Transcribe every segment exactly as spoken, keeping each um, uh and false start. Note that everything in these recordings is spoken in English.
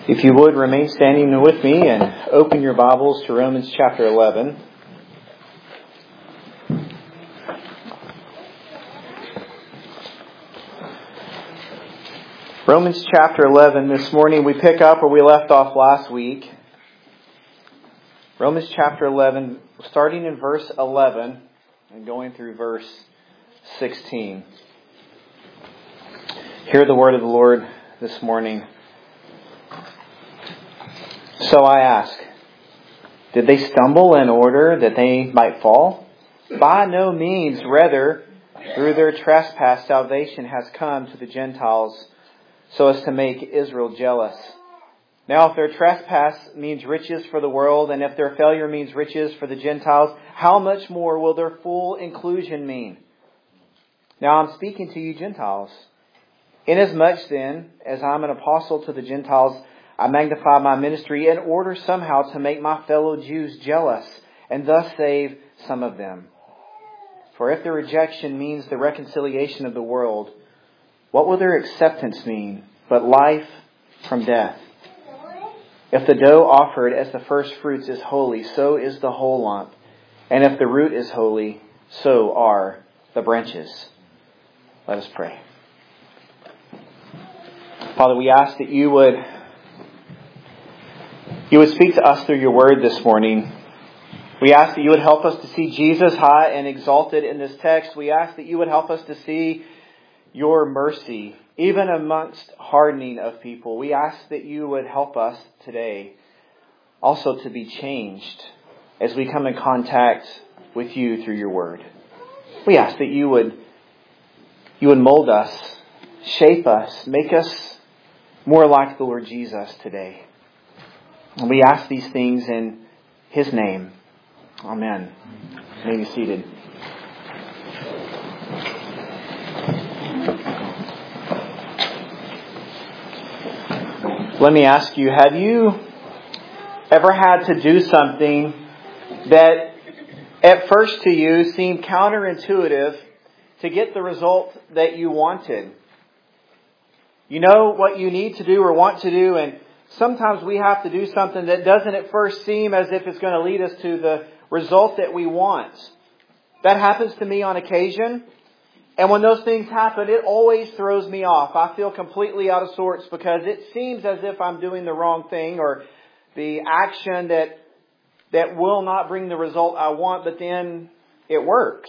If you would, remain standing with me and open your Bibles to Romans chapter eleven. Romans chapter eleven. This morning we pick up where we left off last week. Romans chapter eleven, starting in verse eleven and going through verse sixteen. Hear the word of the Lord this morning. So I ask, did they stumble in order that they might fall? By no means. Rather, through their trespass, salvation has come to the Gentiles, so as to make Israel jealous. Now, if their trespass means riches for the world, and if their failure means riches for the Gentiles, how much more will their full inclusion mean? Now, I'm speaking to you Gentiles. Inasmuch then, as I'm an apostle to the Gentiles, I magnify my ministry in order somehow to make my fellow Jews jealous and thus save some of them. For if their rejection means the reconciliation of the world, what will their acceptance mean but life from death? If the dough offered as the first fruits is holy, so is the whole lump. And if the root is holy, so are the branches. Let us pray. Father, we ask that you would You would speak to us through your word this morning. We ask that you would help us to see Jesus high and exalted in this text. We ask that you would help us to see your mercy, even amongst hardening of people. We ask that you would help us today also to be changed as we come in contact with you through your word. We ask that you would, you would mold us, shape us, make us more like the Lord Jesus today. And we ask these things in His name. Amen. You may be seated. Let me ask you, have you ever had to do something that at first to you seemed counterintuitive to get the result that you wanted? You know what you need to do or want to do, and sometimes we have to do something that doesn't at first seem as if it's going to lead us to the result that we want. That happens to me on occasion. And when those things happen, it always throws me off. I feel completely out of sorts because it seems as if I'm doing the wrong thing or the action that that will not bring the result I want, but then it works.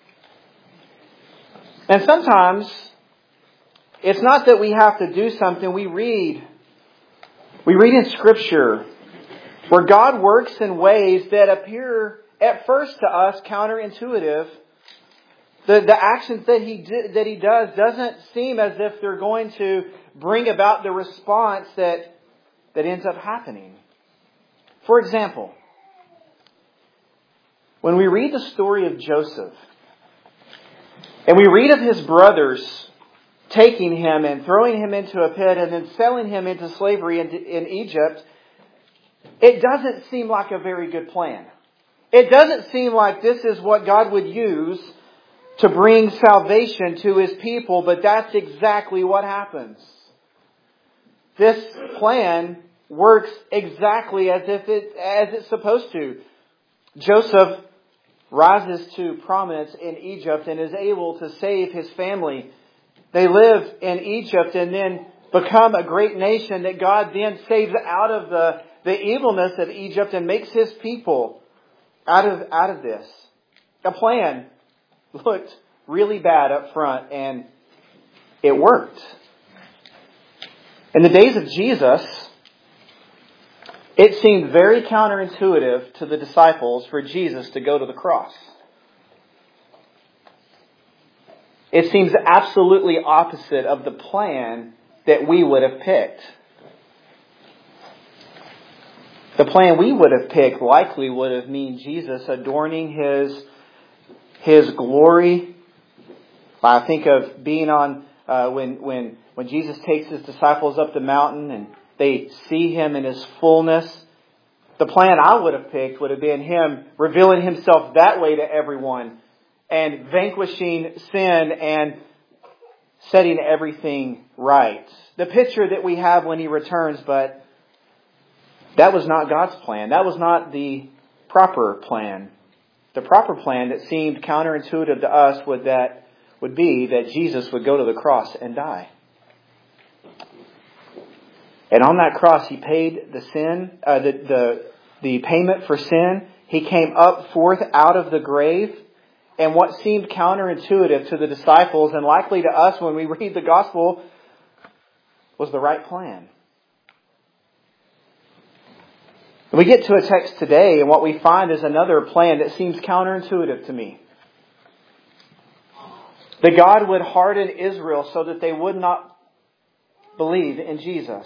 And sometimes it's not that we have to do something. We read We read in Scripture where God works in ways that appear at first to us counterintuitive. The, the actions that he did, that He does doesn't seem as if they're going to bring about the response that, that ends up happening. For example, when we read the story of Joseph and we read of his brothers taking him and throwing him into a pit and then selling him into slavery in, in Egypt, it doesn't seem like a very good plan. It doesn't seem like this is what God would use to bring salvation to His people, but that's exactly what happens. This plan works exactly as if it as it's supposed to. Joseph rises to prominence in Egypt and is able to save his family. They live in Egypt and then become a great nation that God then saves out of the, the evilness of Egypt and makes His people out of, out of this. A plan looked really bad up front and it worked. In the days of Jesus, it seemed very counterintuitive to the disciples for Jesus to go to the cross. It seems absolutely opposite of the plan that we would have picked. The plan we would have picked likely would have meant Jesus adorning His, His glory. I think of being on, uh, when, when, when Jesus takes His disciples up the mountain and they see Him in His fullness. The plan I would have picked would have been Him revealing Himself that way to everyone and vanquishing sin and setting everything right. The picture that we have when He returns, but That was not God's plan. That was not the proper plan. The proper plan that seemed counterintuitive to us would that would be that Jesus would go to the cross and die. And on that cross, He paid the sin, uh, the, the the payment for sin. He came up forth out of the grave. And what seemed counterintuitive to the disciples and likely to us when we read the gospel was the right plan. And we get to a text today and what we find is another plan that seems counterintuitive to me. That God would harden Israel so that they would not believe in Jesus.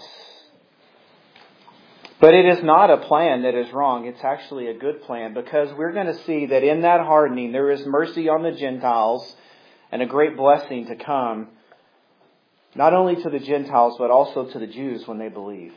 But it is not a plan that is wrong. It's actually a good plan because we're going to see that in that hardening there is mercy on the Gentiles and a great blessing to come, not only to the Gentiles but also to the Jews when they believe.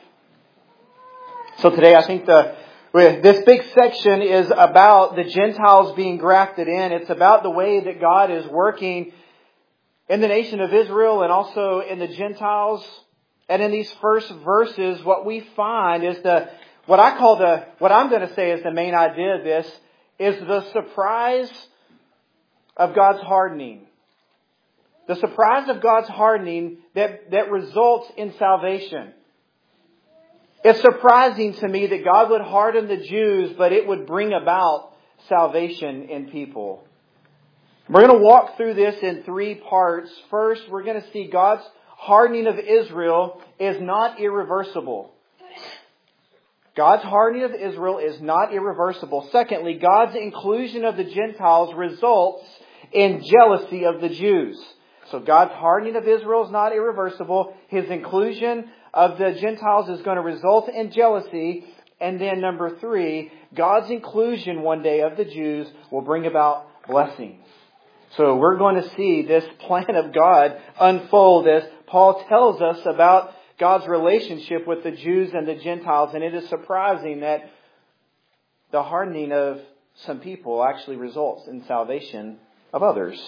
So today I think the this big section is about the Gentiles being grafted in. It's about the way that God is working in the nation of Israel and also in the Gentiles. And in these first verses, what we find is the, what I call the, what I'm going to say is the main idea of this, is the surprise of God's hardening. The surprise of God's hardening that, that results in salvation. It's surprising to me that God would harden the Jews, but it would bring about salvation in people. We're going to walk through this in three parts. First, we're going to see God's hardening of Israel is not irreversible. God's hardening of Israel is not irreversible. Secondly, God's inclusion of the Gentiles results in jealousy of the Jews. So God's hardening of Israel is not irreversible. His inclusion of the Gentiles is going to result in jealousy. And then number three, God's inclusion one day of the Jews will bring about blessings. So we're going to see this plan of God unfold as Paul tells us about God's relationship with the Jews and the Gentiles. And it is surprising that the hardening of some people actually results in salvation of others.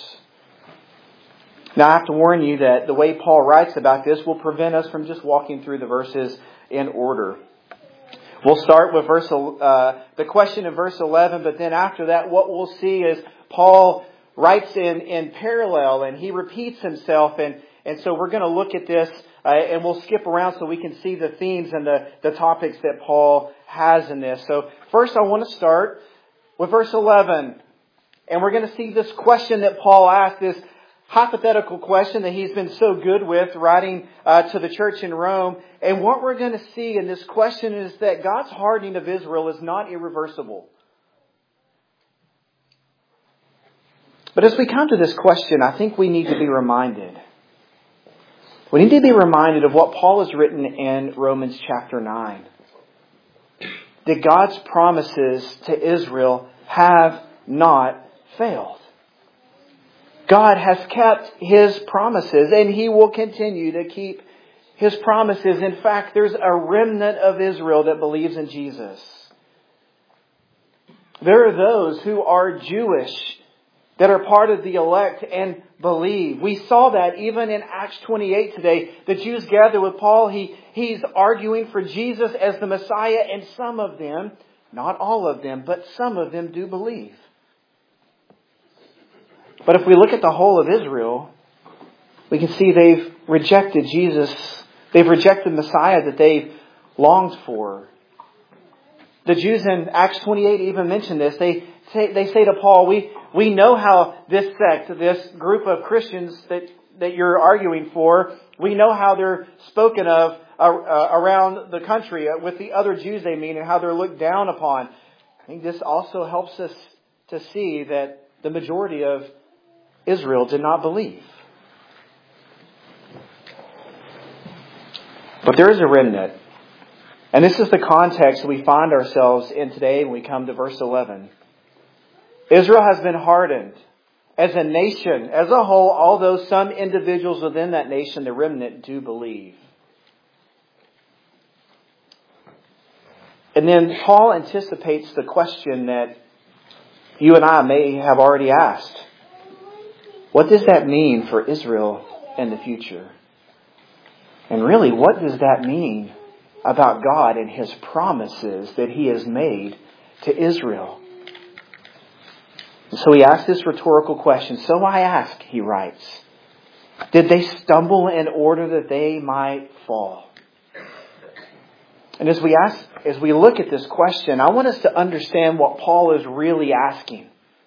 Now I have to warn you that the way Paul writes about this will prevent us from just walking through the verses in order. We'll start with verse uh, the question in verse eleven, but then after that what we'll see is Paul writes in, in parallel and he repeats himself. And, and so we're going to look at this uh, and we'll skip around so we can see the themes and the, the topics that Paul has in this. So first I want to start with verse eleven. And we're going to see this question that Paul asked, this hypothetical question that he's been so good with writing uh, to the church in Rome. And what we're going to see in this question is that God's hardening of Israel is not irreversible. But as we come to this question, I think we need to be reminded. We need to be reminded of what Paul has written in Romans chapter nine. That God's promises to Israel have not failed. God has kept His promises and He will continue to keep His promises. In fact, there's a remnant of Israel that believes in Jesus. There are those who are Jewish that are part of the elect and believe. We saw that even in Acts twenty-eight today. The Jews gather with Paul. He, he's arguing for Jesus as the Messiah, and some of them, not all of them, but some of them do believe. But if we look at the whole of Israel, we can see they've rejected Jesus. They've rejected the Messiah that they've longed for. The Jews in Acts twenty-eight even mention this. They say, they say to Paul, we, we know how this sect, this group of Christians that, that you're arguing for, we know how they're spoken of uh, uh, around the country with the other Jews they mean and how they're looked down upon. I think this also helps us to see that the majority of Israel did not believe. But there is a remnant. And this is the context we find ourselves in today when we come to verse eleven. Israel has been hardened as a nation, as a whole, although some individuals within that nation, the remnant, do believe. And then Paul anticipates the question that you and I may have already asked. What does that mean for Israel in the future? And really, what does that mean about God and His promises that He has made to Israel. And so he asks this rhetorical question. So I ask, he writes, did they stumble in order that they might fall? And as we ask, as we look at this question, I want us to understand what Paul is really asking.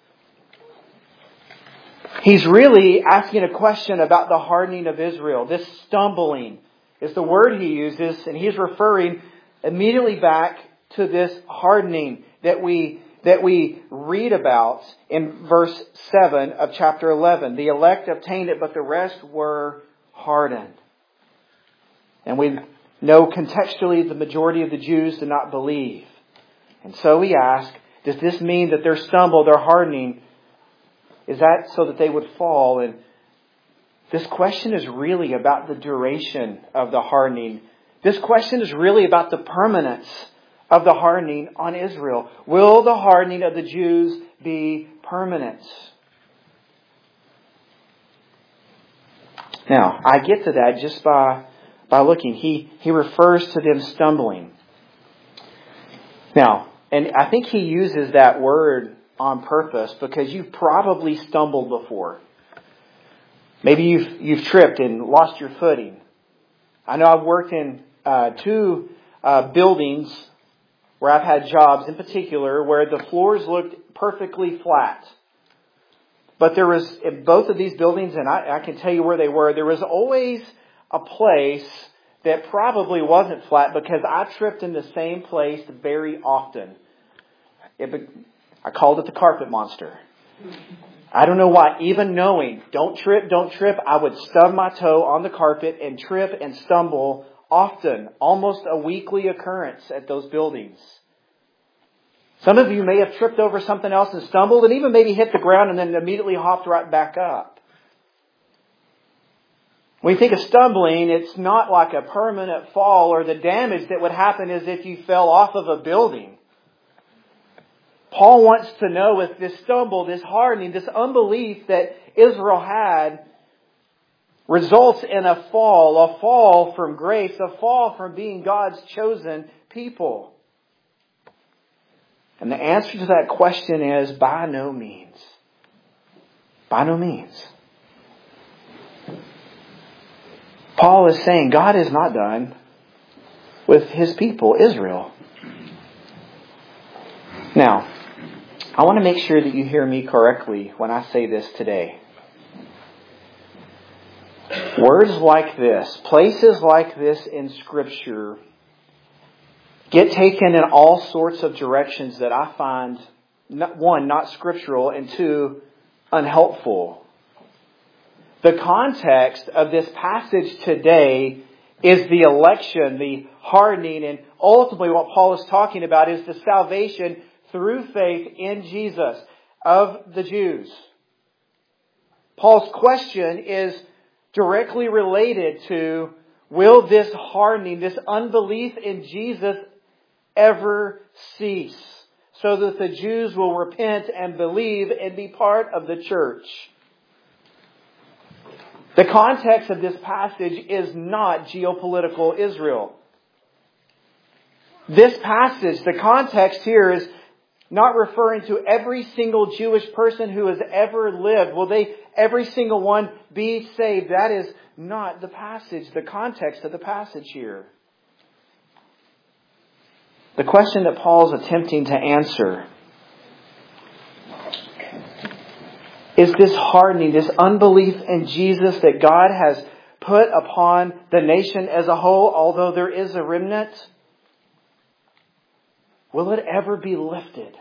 He's really asking a question about the hardening of Israel. This stumbling is the word he uses, and he's referring immediately back to this hardening that we that we read about in verse seven of chapter eleven. The elect obtained it, but the rest were hardened. And we know contextually the majority of the Jews did not believe. And so we ask, does this mean that their stumble, their hardening, is that so that they would fall? And this question is really about the duration of the hardening. This question is really about the permanence of the hardening on Israel. Will the hardening of the Jews be permanent? Now, I get to that just by, by looking. He, he refers to them stumbling. Now, and I think he uses that word on purpose because you've probably stumbled before. Maybe you've, you've tripped and lost your footing. I know I've worked in uh, two uh, buildings where I've had jobs in particular where the floors looked perfectly flat. But there was, in both of these buildings, and I, I can tell you where they were, there was always a place that probably wasn't flat because I tripped in the same place very often. It, I called it the carpet monster. I don't know why. Even knowing, don't trip, don't trip, I would stub my toe on the carpet and trip and stumble often, almost a weekly occurrence at those buildings. Some of you may have tripped over something else and stumbled and even maybe hit the ground and then immediately hopped right back up. When you think of stumbling, it's not like a permanent fall, or the damage that would happen is if you fell off of a building. Paul wants to know if this stumble, this hardening, this unbelief that Israel had results in a fall, a fall from grace, a fall from being God's chosen people. And the answer to that question is by no means. By no means. Paul is saying God is not done with His people, Israel. Now, I want to make sure that you hear me correctly when I say this today. Words like this, places like this in Scripture, get taken in all sorts of directions that I find, one, not scriptural, and two, unhelpful. The context of this passage today is the election, the hardening, and ultimately what Paul is talking about is the salvation through faith in Jesus of the Jews. Paul's question is directly related to, will this hardening, this unbelief in Jesus ever cease so that the Jews will repent and believe and be part of the church? The context of this passage is not geopolitical Israel. This passage, the context here is not referring to every single Jewish person who has ever lived. Will they, every single one, be saved? That is not the passage, the context of the passage here. The question that Paul's attempting to answer is this hardening, this unbelief in Jesus that God has put upon the nation as a whole, although there is a remnant. Will it ever be lifted?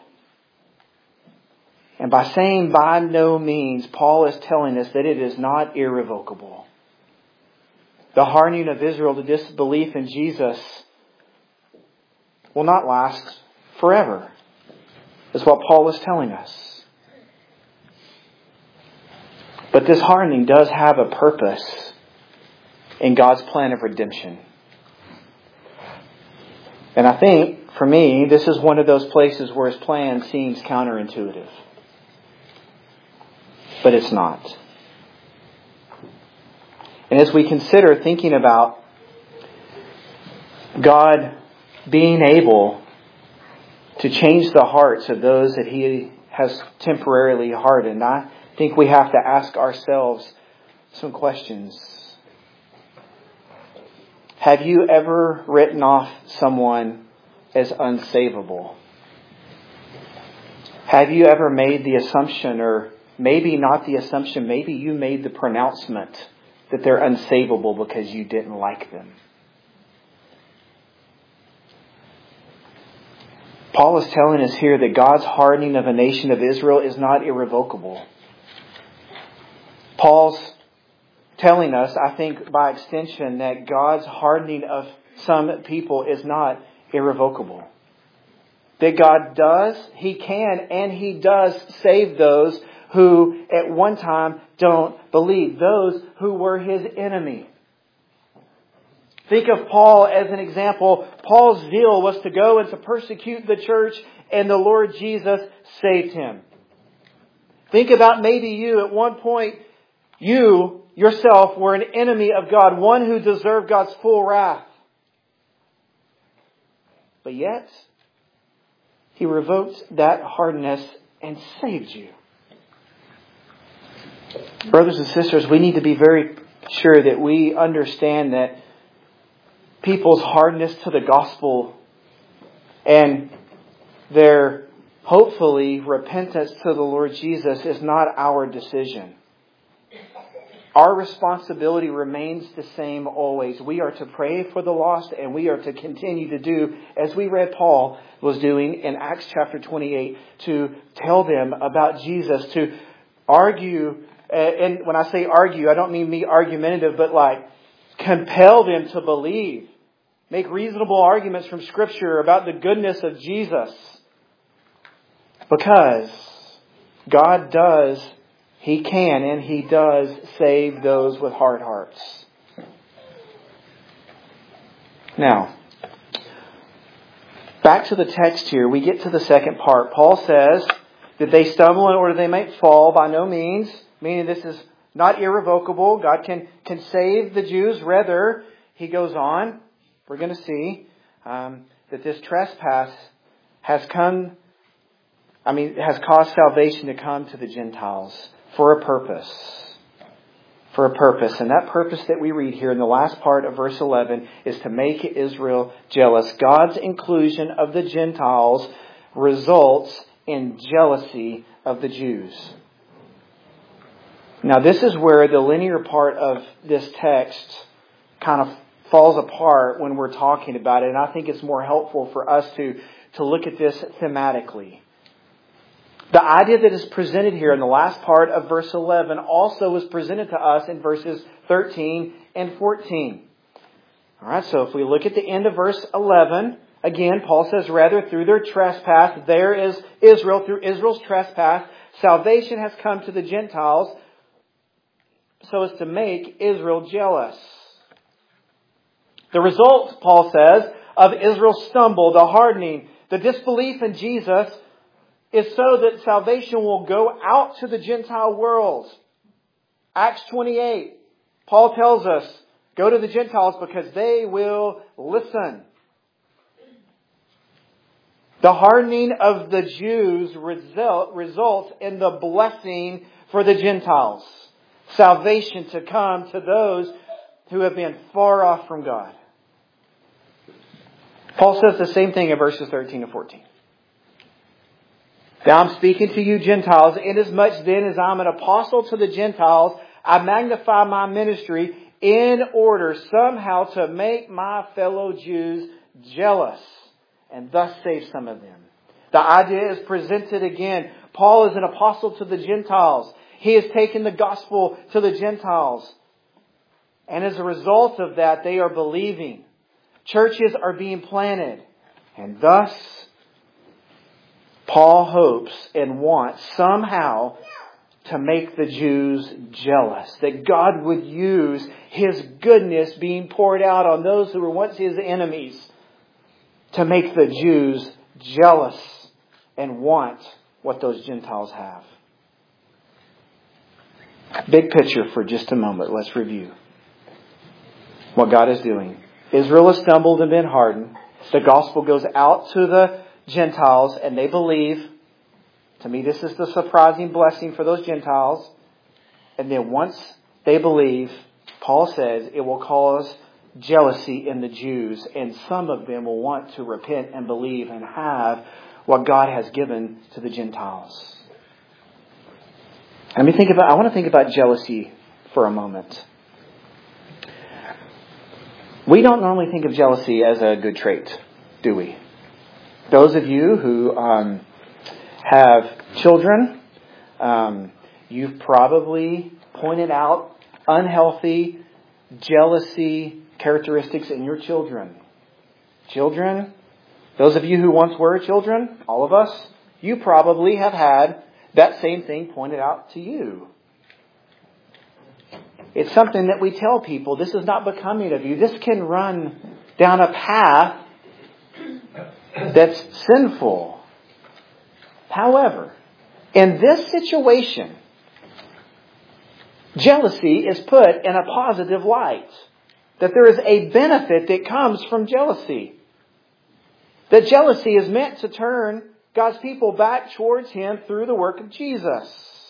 And by saying by no means, Paul is telling us that it is not irrevocable. The hardening of Israel to disbelief in Jesus will not last forever, is what Paul is telling us. But this hardening does have a purpose in God's plan of redemption. And I think, for me, this is one of those places where His plan seems counterintuitive. But it's not. And as we consider thinking about God being able to change the hearts of those that He has temporarily hardened, I think we have to ask ourselves some questions. Have you ever written off someone as unsavable? Have you ever made the assumption, or maybe not the assumption, maybe you made the pronouncement that they're unsavable because you didn't like them? Paul is telling us here that God's hardening of a nation of Israel is not irrevocable. Paul's telling us, I think by extension, that God's hardening of some people is not irrevocable. That God does, He can, and He does save those who at one time don't believe. Those who were His enemy. Think of Paul as an example. Paul's zeal was to go and to persecute the church, and the Lord Jesus saved him. Think about maybe you at one point, you yourself were an enemy of God, one who deserved God's full wrath. But yet, He revoked that hardness and saved you. Brothers and sisters, we need to be very sure that we understand that people's hardness to the gospel and their, hopefully, repentance to the Lord Jesus is not our decision. Our responsibility remains the same always. We are to pray for the lost, and we are to continue to do, as we read Paul was doing in Acts chapter twenty-eight, to tell them about Jesus, to argue, and when I say argue, I don't mean me argumentative, but like compel them to believe. Make reasonable arguments from Scripture about the goodness of Jesus. Because God does, He can, and He does save those with hard hearts. Now, back to the text here, we get to the second part. Paul says that they stumble in order they might fall. By no means, meaning this is not irrevocable. God can, can save the Jews. Rather, he goes on, we're going to see um, that this trespass has come, I mean, has caused salvation to come to the Gentiles for a purpose. For a purpose. And that purpose that we read here in the last part of verse eleven is to make Israel jealous. God's inclusion of the Gentiles results in jealousy of the Jews. Now this is where the linear part of this text kind of falls apart when we're talking about it. And I think it's more helpful for us to, to look at this thematically. The idea that is presented here in the last part of verse eleven also was presented to us in verses thirteen and fourteen. All right, so if we look at the end of verse eleven, again, Paul says, rather through their trespass, there is Israel, through Israel's trespass, salvation has come to the Gentiles so as to make Israel jealous. The result, Paul says, of Israel's stumble, the hardening, the disbelief in Jesus is so that salvation will go out to the Gentile world. Acts twenty-eight, Paul tells us, go to the Gentiles because they will listen. The hardening of the Jews result, results in the blessing for the Gentiles. Salvation to come to those who have been far off from God. Paul says the same thing in verses thirteen and fourteen. Now I'm speaking to you Gentiles, inasmuch then as I'm an apostle to the Gentiles, I magnify my ministry in order somehow to make my fellow Jews jealous and thus save some of them. The idea is presented again. Paul is an apostle to the Gentiles. He has taken the gospel to the Gentiles. And as a result of that, they are believing. Churches are being planted. And thus, Paul hopes and wants somehow to make the Jews jealous. That God would use His goodness being poured out on those who were once His enemies to make the Jews jealous and want what those Gentiles have. Big picture for just a moment. Let's review what God is doing. Israel has stumbled and been hardened. The gospel goes out to the Gentiles and they believe. To me, this is the surprising blessing for those Gentiles. And then once they believe, Paul says it will cause jealousy in the Jews. And some of them will want to repent and believe and have what God has given to the Gentiles. Let me think about, I want to think about jealousy for a moment. We don't normally think of jealousy as a good trait, do we? Those of you who um, have children, um, you've probably pointed out unhealthy jealousy characteristics in your children. Children, those of you who once were children, all of us, you probably have had that same thing pointed out to you. It's something that we tell people, this is not becoming of you. This can run down a path that's sinful. However, in this situation, jealousy is put in a positive light. That there is a benefit that comes from jealousy. That jealousy is meant to turn God's people back towards Him through the work of Jesus.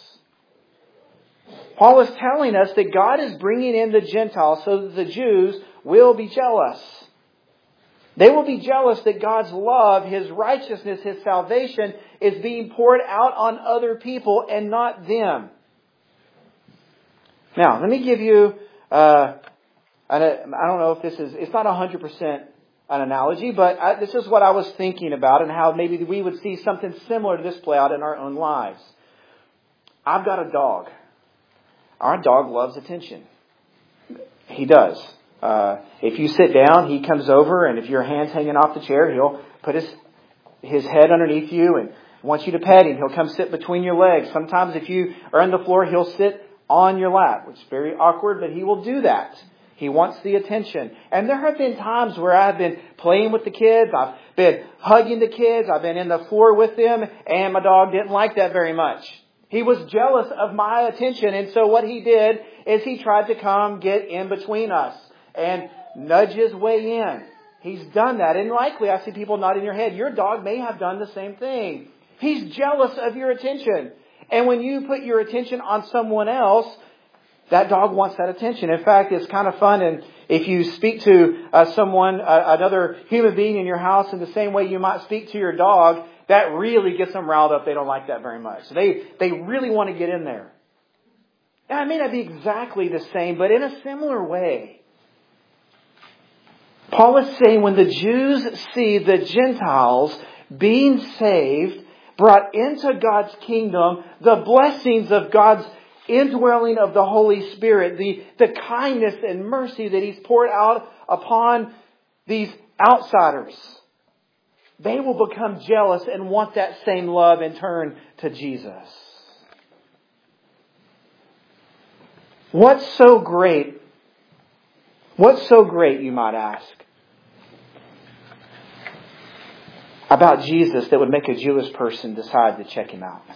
Paul is telling us that God is bringing in the Gentiles so that the Jews will be jealous. They will be jealous that God's love, His righteousness, His salvation is being poured out on other people and not them. Now, let me give you, uh, I don't know if this is, it's not one hundred percent an analogy, but I, this is what I was thinking about and how maybe we would see something similar to this play out in our own lives. I've got a dog. Our dog loves attention. He does. Uh, if you sit down, he comes over, and if your hand's hanging off the chair, he'll put his his head underneath you and wants you to pet him. He'll come sit between your legs. Sometimes if you are on the floor, he'll sit on your lap, which is very awkward, but he will do that. He wants the attention. And there have been times where I've been playing with the kids. I've been hugging the kids. I've been in the floor with them, and my dog didn't like that very much. He was jealous of my attention, and so what he did is he tried to come get in between us and nudge his way in. He's done that, and likely I see people nodding their head. Your dog may have done the same thing. He's jealous of your attention. And when you put your attention on someone else, that dog wants that attention. In fact, it's kind of fun, and if you speak to uh, someone, uh, another human being in your house in the same way you might speak to your dog, that really gets them riled up. They don't like that very much. They they really want to get in there. And it may not be exactly the same, but in a similar way. Paul is saying when the Jews see the Gentiles being saved, brought into God's kingdom, the blessings of God's indwelling of the Holy Spirit, the, the kindness and mercy that He's poured out upon these outsiders, they will become jealous and want that same love and turn to Jesus. What's so great? What's so great, you might ask, about Jesus that would make a Jewish person decide to check Him out?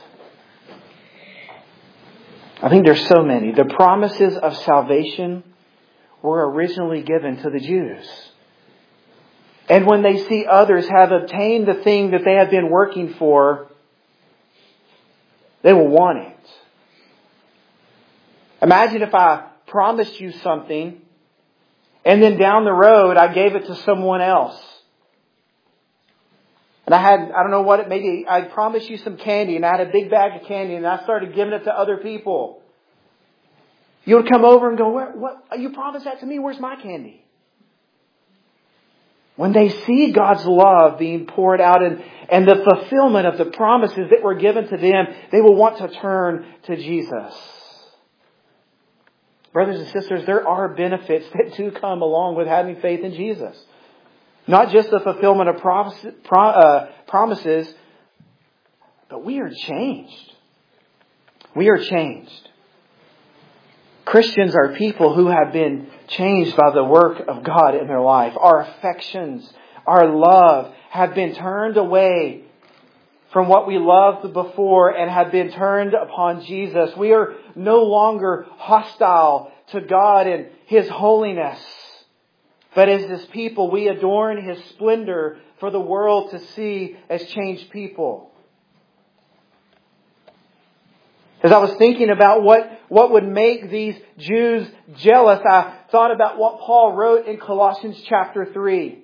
I think there's so many. The promises of salvation were originally given to the Jews. And when they see others have obtained the thing that they have been working for, they will want it. Imagine if I promised you something and then down the road I gave it to someone else. And I had, I don't know what it, maybe I promised you some candy and I had a big bag of candy and I started giving it to other people. You would come over and go, Where, what? You promised that to me. Where's my candy? When they see God's love being poured out and, and the fulfillment of the promises that were given to them, they will want to turn to Jesus. Brothers and sisters, there are benefits that do come along with having faith in Jesus. Not just the fulfillment of promises, uh, promises, but we are changed. We are changed. Christians are people who have been changed by the work of God in their life. Our affections, our love have been turned away from what we loved before and have been turned upon Jesus. We are no longer hostile to God and His holiness. But as His people, we adorn His splendor for the world to see as changed people. As I was thinking about what, what would make these Jews jealous, I thought about what Paul wrote in Colossians chapter three.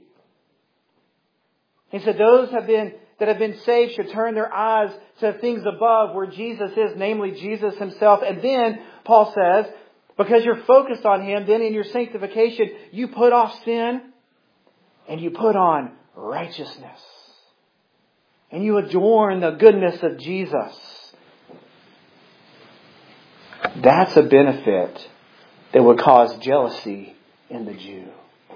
He said, those have been that have been saved should turn their eyes to things above where Jesus is, namely Jesus Himself. And then, Paul says, because you're focused on Him, then in your sanctification, you put off sin and you put on righteousness. And you adorn the goodness of Jesus. That's a benefit that would cause jealousy in the Jew.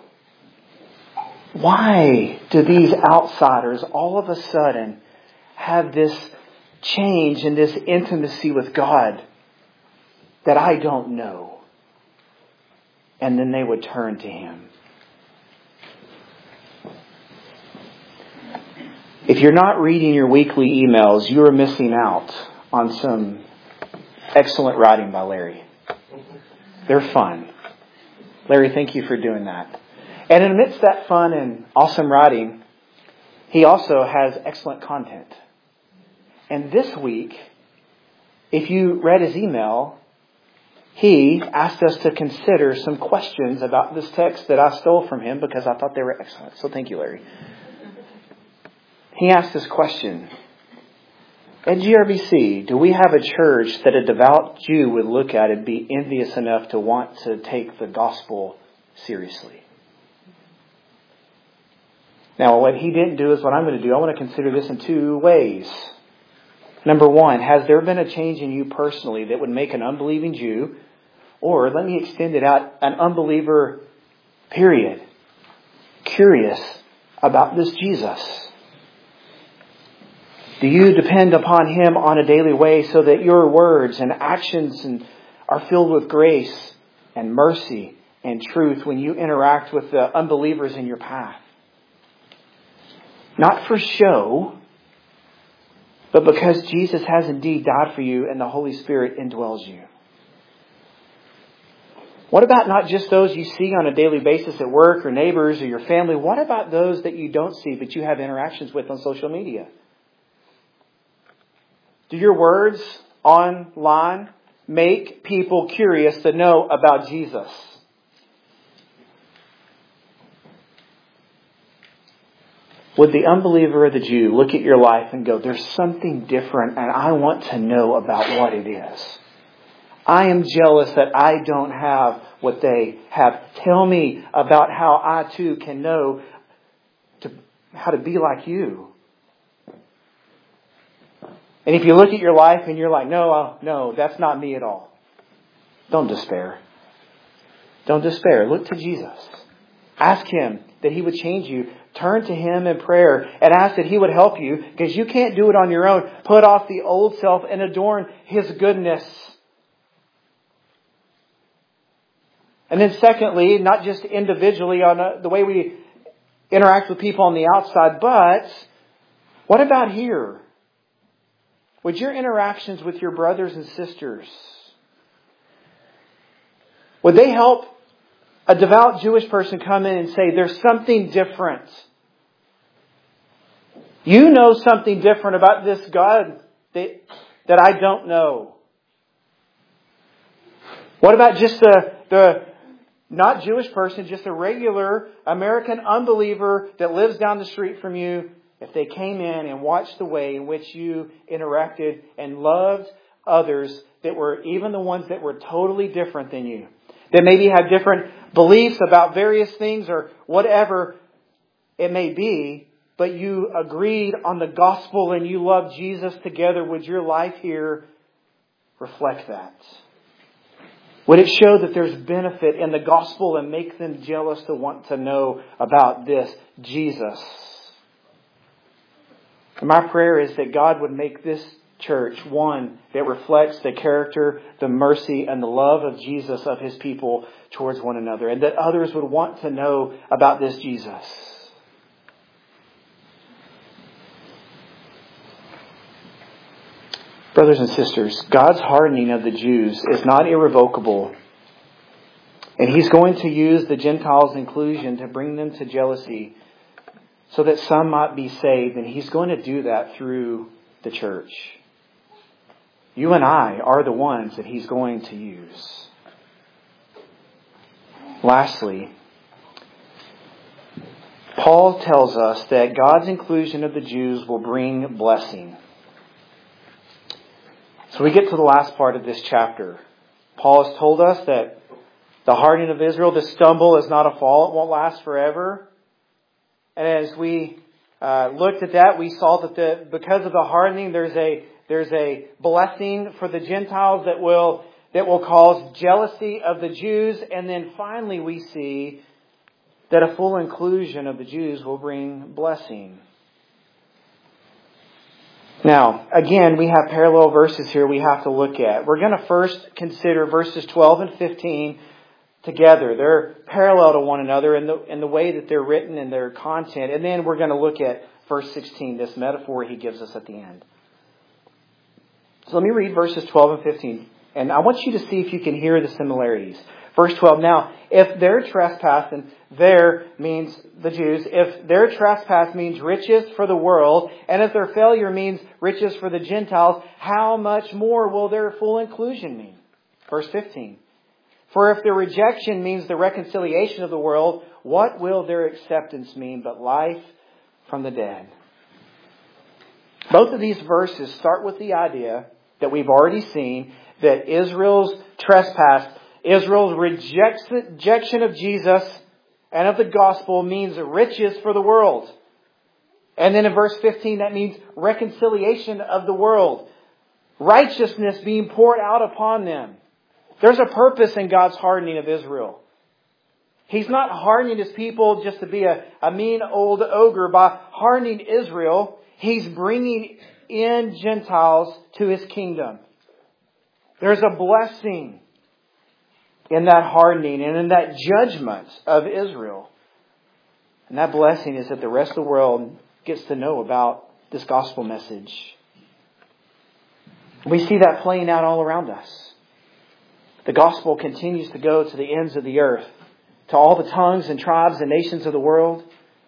Why do these outsiders all of a sudden have this change and this intimacy with God that I don't know? And then they would turn to Him. If you're not reading your weekly emails, you are missing out on some excellent writing by Larry. They're fun. Larry, thank you for doing that. And amidst that fun and awesome writing, he also has excellent content. And this week, if you read his email, he asked us to consider some questions about this text that I stole from him because I thought they were excellent. So thank you, Larry. He asked this question. At G R B C, do we have a church that a devout Jew would look at and be envious enough to want to take the gospel seriously? Now, what he didn't do is what I'm going to do. I want to consider this in two ways. Number one, has there been a change in you personally that would make an unbelieving Jew, or let me extend it out, an unbeliever, period, curious about this Jesus? Do you depend upon Him on a daily way so that your words and actions and are filled with grace and mercy and truth when you interact with the unbelievers in your path? Not for show, but because Jesus has indeed died for you and the Holy Spirit indwells you. What about not just those you see on a daily basis at work or neighbors or your family? What about those that you don't see but you have interactions with on social media? Do your words online make people curious to know about Jesus? Would the unbeliever or the Jew look at your life and go, there's something different and I want to know about what it is? I am jealous that I don't have what they have. Tell me about how I too can know to, how to be like you. And if you look at your life and you're like, no, uh, no, that's not me at all. Don't despair. Don't despair. Look to Jesus. Ask Him that He would change you. Turn to Him in prayer and ask that He would help you because you can't do it on your own. Put off the old self and adorn His goodness. And then secondly, not just individually on a, the way we interact with people on the outside, but what about here? Would your interactions with your brothers and sisters, would they help a devout Jewish person come in and say, there's something different? You know something different about this God that, that I don't know. What about just the, the not Jewish person, just a regular American unbeliever that lives down the street from you? If they came in and watched the way in which you interacted and loved others that were even the ones that were totally different than you, that maybe had different beliefs about various things or whatever it may be, but you agreed on the gospel and you loved Jesus together, would your life here reflect that? Would it show that there's benefit in the gospel and make them jealous to want to know about this Jesus? And my prayer is that God would make this church one that reflects the character, the mercy, and the love of Jesus of His people towards one another. And that others would want to know about this Jesus. Brothers and sisters, God's hardening of the Jews is not irrevocable, And He's going to use the Gentiles' inclusion to bring them to jealousy so that some might be saved. And He's going to do that through the church. You and I are the ones that He's going to use. Lastly, Paul tells us that God's inclusion of the Jews will bring blessing. So we get to the last part of this chapter. Paul has told us that the hardening of Israel, the stumble, is not a fall. It won't last forever. And as we uh, looked at that, we saw that the, because of the hardening, there's a there's a blessing for the Gentiles that will that will cause jealousy of the Jews. And then finally we see that a full inclusion of the Jews will bring blessing. Now, again, we have parallel verses here we have to look at. We're going to first consider verses twelve and fifteen together. They're parallel to one another in the in the way that they're written and their content. And then we're going to look at verse sixteen, this metaphor he gives us at the end. So let me read verses twelve and fifteen. And I want you to see if you can hear the similarities. Verse twelve, now, if their trespass, and their means the Jews, if their trespass means riches for the world, and if their failure means riches for the Gentiles, how much more will their full inclusion mean? Verse fifteen, for if their rejection means the reconciliation of the world, what will their acceptance mean but life from the dead? Both of these verses start with the idea that we've already seen that Israel's trespass, Israel's rejection of Jesus and of the gospel means riches for the world. And then in verse fifteen, that means reconciliation of the world. Righteousness being poured out upon them. There's a purpose in God's hardening of Israel. He's not hardening His people just to be a, a mean old ogre. By hardening Israel, He's bringing in Gentiles to His kingdom. There's a blessing in that hardening and in that judgment of Israel. And that blessing is that the rest of the world gets to know about this gospel message. We see that playing out all around us. The gospel continues to go to the ends of the earth, to all the tongues and tribes and nations of the world.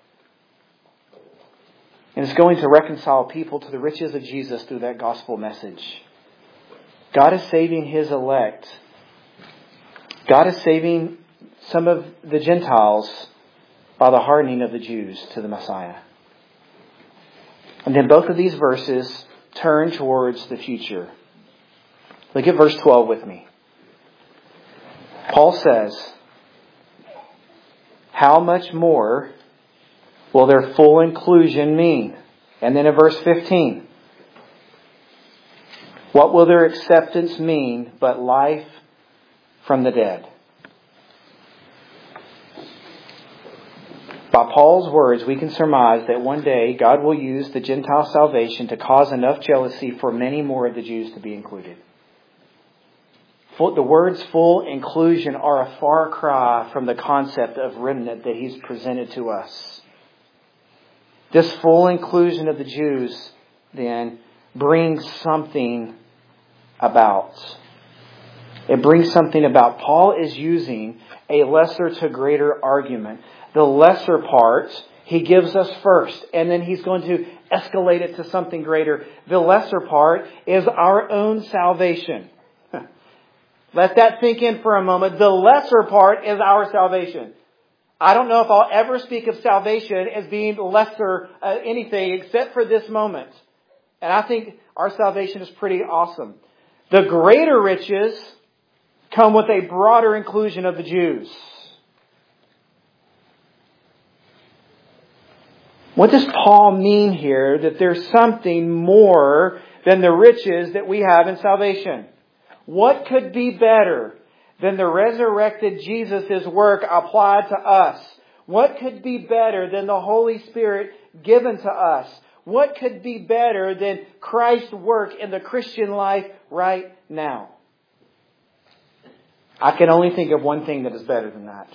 And it's going to reconcile people to the riches of Jesus through that gospel message. God is saving His elect. God is saving some of the Gentiles by the hardening of the Jews to the Messiah. And then both of these verses turn towards the future. Look at verse twelve with me. Paul says, how much more will their full inclusion mean? And then in verse fifteen, what will their acceptance mean but life from the dead? By Paul's words, we can surmise that one day God will use the Gentile salvation to cause enough jealousy for many more of the Jews to be included. The words full inclusion are a far cry from the concept of remnant that He's presented to us. This full inclusion of the Jews, then, brings something about. It brings something about. Paul is using a lesser to greater argument. The lesser part he gives us first, and then he's going to escalate it to something greater. The lesser part is our own salvation. Let that sink in for a moment. The lesser part is our salvation. I don't know if I'll ever speak of salvation as being lesser uh, anything except for this moment. And I think our salvation is pretty awesome. The greater riches come with a broader inclusion of the Jews. What does Paul mean here? That there's something more than the riches that we have in salvation. What could be better than the resurrected Jesus' work applied to us? What could be better than the Holy Spirit given to us? What could be better than Christ's work in the Christian life right now? I can only think of one thing that is better than that.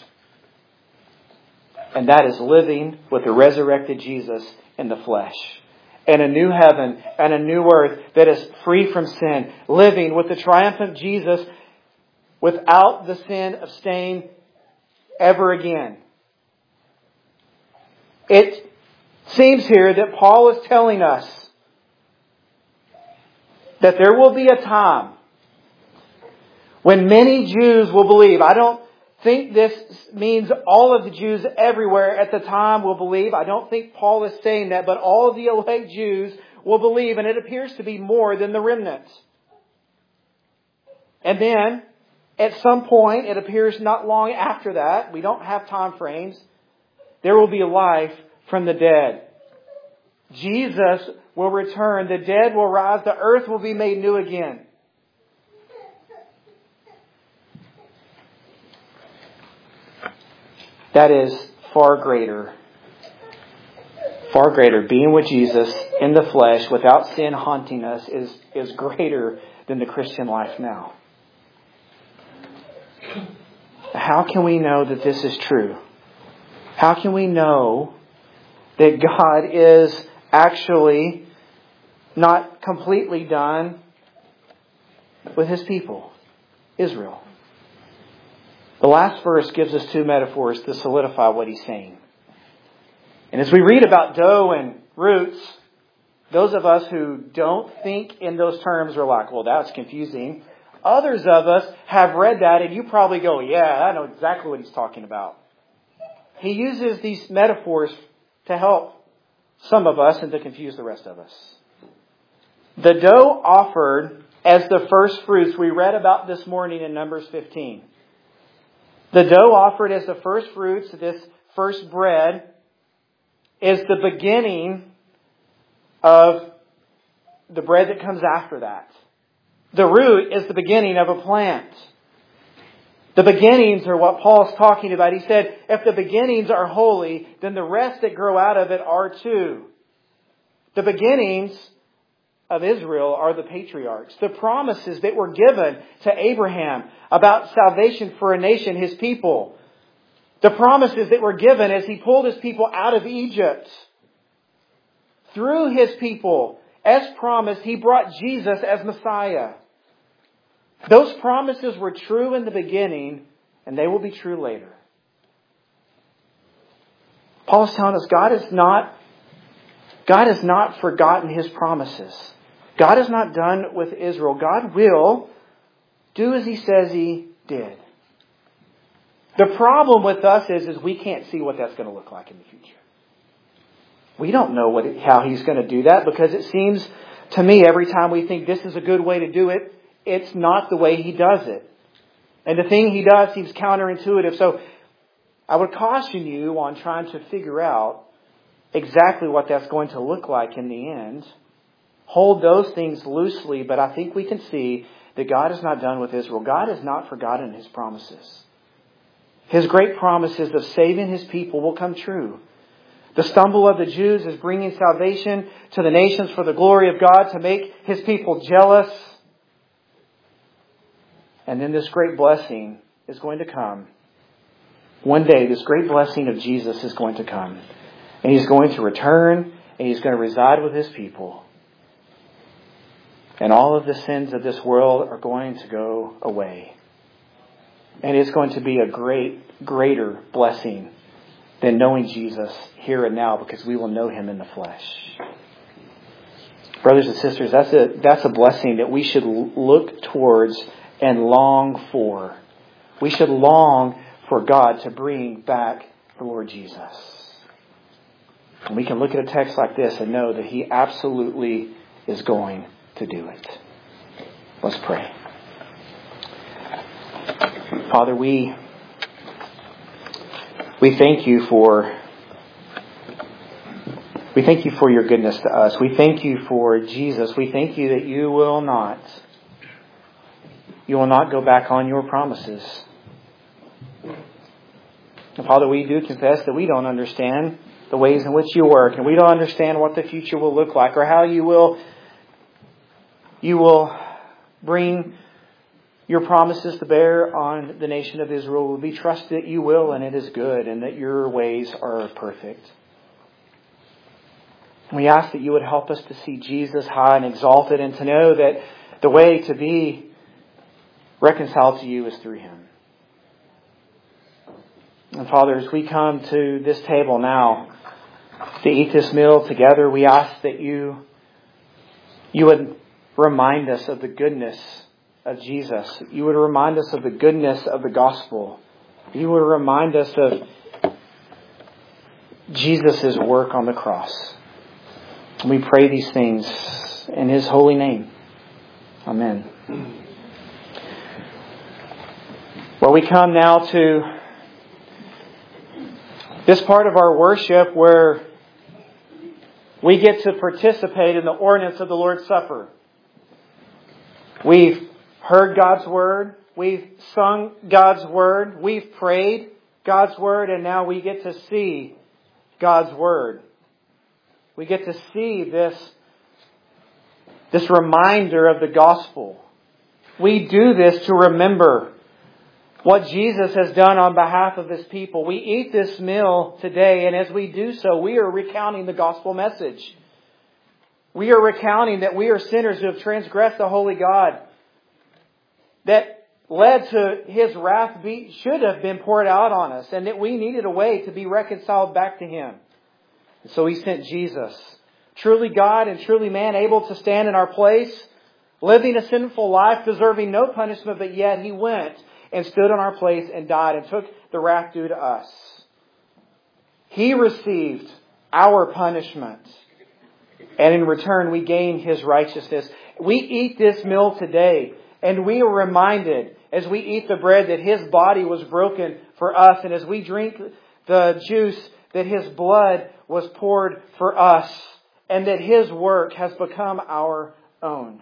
And that is living with the resurrected Jesus in the flesh. And a new heaven and a new earth that is free from sin. Living with the triumphant Jesus without the sin of stain ever again. It seems here that Paul is telling us that there will be a time when many Jews will believe. I don't think this means all of the Jews everywhere at the time will believe. I don't think Paul is saying that, but all of the elect Jews will believe, and it appears to be more than the remnant. And then, at some point, it appears not long after that, we don't have time frames, there will be life from the dead. Jesus will return, the dead will rise, the earth will be made new again. That is far greater. Far greater. Being with Jesus in the flesh without sin haunting us is, is greater than the Christian life now. How can we know that this is true? How can we know that God is actually not completely done with His people, Israel? The last verse gives us two metaphors to solidify what he's saying. And as we read about dough and roots, those of us who don't think in those terms are like, well, that's confusing. Others of us have read that and you probably go, yeah, I know exactly what he's talking about. He uses these metaphors to help some of us and to confuse the rest of us. The dough offered as the first fruits we read about this morning in Numbers fifteen. The dough offered as the first fruits, this first bread, is the beginning of the bread that comes after that. The root is the beginning of a plant. The beginnings are what Paul's talking about. He said, if the beginnings are holy, then the rest that grow out of it are too. The beginnings of Israel are the patriarchs. The promises that were given to Abraham about salvation for a nation, his people. The promises that were given as he pulled his people out of Egypt. Through his people, as promised, he brought Jesus as Messiah. Those promises were true in the beginning, and they will be true later. Paul is telling us God is not, God has not forgotten His promises. God is not done with Israel. God will do as He says He did. The problem with us is, is we can't see what that's going to look like in the future. We don't know what it, how He's going to do that, because it seems to me every time we think this is a good way to do it, it's not the way He does it. And the thing He does seems counterintuitive. So I would caution you on trying to figure out exactly what that's going to look like in the end. Hold those things loosely, but I think we can see that God is not done with Israel. God has not forgotten His promises. His great promises of saving His people will come true. The stumble of the Jews is bringing salvation to the nations for the glory of God, to make His people jealous. And then this great blessing is going to come. One day, this great blessing of Jesus is going to come. And He's going to return, and He's going to reside with His people. And all of the sins of this world are going to go away. And it's going to be a great, greater blessing than knowing Jesus here and now, because we will know Him in the flesh. Brothers and sisters, that's a, that's a blessing that we should look towards and long for. We should long for God to bring back the Lord Jesus. And we can look at a text like this and know that He absolutely is going to do it. Let's pray. Father, we we thank you for we thank you for your goodness to us. We thank you for Jesus. We thank you that you will not you will not go back on your promises. And Father, we do confess that we don't understand the ways in which you work, and we don't understand what the future will look like, or how you will you will bring your promises to bear on the nation of Israel. We trust that you will, and it is good, and that your ways are perfect. We ask that you would help us to see Jesus high and exalted, and to know that the way to be reconciled to you is through Him. And Father, as we come to this table now to eat this meal together, we ask that you, you would remind us of the goodness of Jesus. You would remind us of the goodness of the gospel. You would remind us of Jesus' work on the cross. And we pray these things in His holy name. Amen. Well, we come now to this part of our worship where we get to participate in the ordinance of the Lord's Supper. We've heard God's Word. We've sung God's Word. We've prayed God's Word. And now we get to see God's Word. We get to see this, this reminder of the gospel. We do this to remember what Jesus has done on behalf of His people. We eat this meal today, and as we do so, we are recounting the gospel message. We are recounting that we are sinners who have transgressed the holy God, that led to His wrath be, should have been poured out on us, and that we needed a way to be reconciled back to Him. And so He sent Jesus, truly God and truly man, able to stand in our place, living a sinful life, deserving no punishment, but yet He went and stood in our place and died and took the wrath due to us. He received our punishment, and in return we gain His righteousness. We eat this meal today, and we are reminded as we eat the bread that His body was broken for us, and as we drink the juice that His blood was poured for us, and that His work has become our own.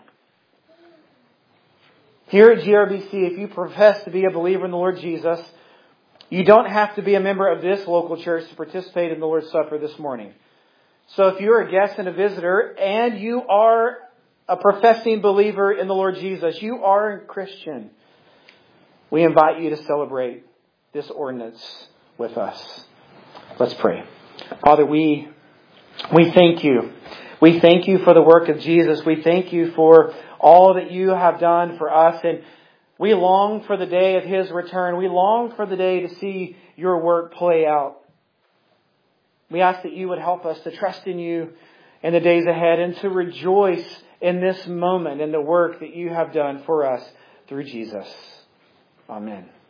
Here at G R B C, if you profess to be a believer in the Lord Jesus, you don't have to be a member of this local church to participate in the Lord's Supper this morning. So if you're a guest and a visitor and you are a professing believer in the Lord Jesus, you are a Christian, we invite you to celebrate this ordinance with us. Let's pray. Father, we, we thank you. We thank you for the work of Jesus. We thank you for all that you have done for us. And we long for the day of His return. We long for the day to see your work play out. We ask that you would help us to trust in you in the days ahead and to rejoice in this moment in the work that you have done for us through Jesus. Amen.